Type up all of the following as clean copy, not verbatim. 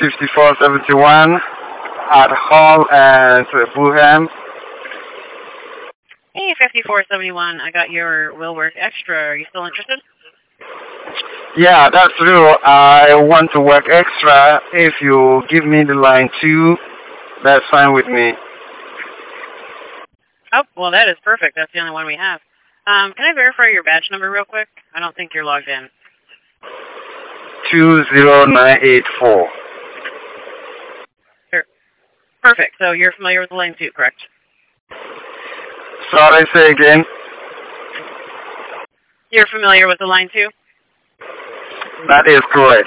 5471 at Hall and Fulham. Hey, 5471, I got your Will Work Extra. Are you still interested? Yeah, that's true. I want to work extra. If you give me the line 2, that's fine with me. Oh, well, that is perfect. That's the only one we have. Can I verify your badge number real quick? I don't think you're logged in. 20984. Sure. Perfect. So you're familiar with the line 2, correct? Sorry, say again. You're familiar with the line 2? That is correct.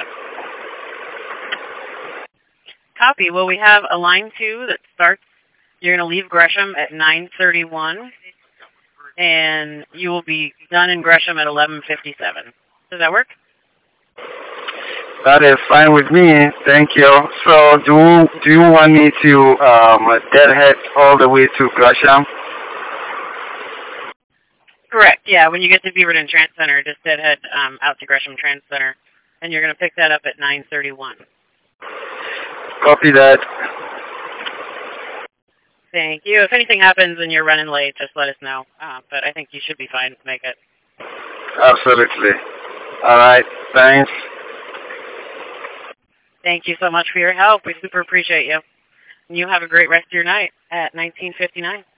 Copy. Well, we have a line 2 that starts. You're going to leave Gresham at 9:31, and you will be done in Gresham at 11:57. Does that work? That is fine with me. Thank you. So, do you want me to deadhead all the way to Gresham? Correct. Yeah. When you get to Beaverton Trans Center, just deadhead out to Gresham Trans Center, and you're going to pick that up at 9:31. Copy that. Thank you. If anything happens and you're running late, just let us know. But I think you should be fine to make it. Absolutely. All right. Thanks. Thank you so much for your help. We super appreciate you. And you have a great rest of your night at 1959.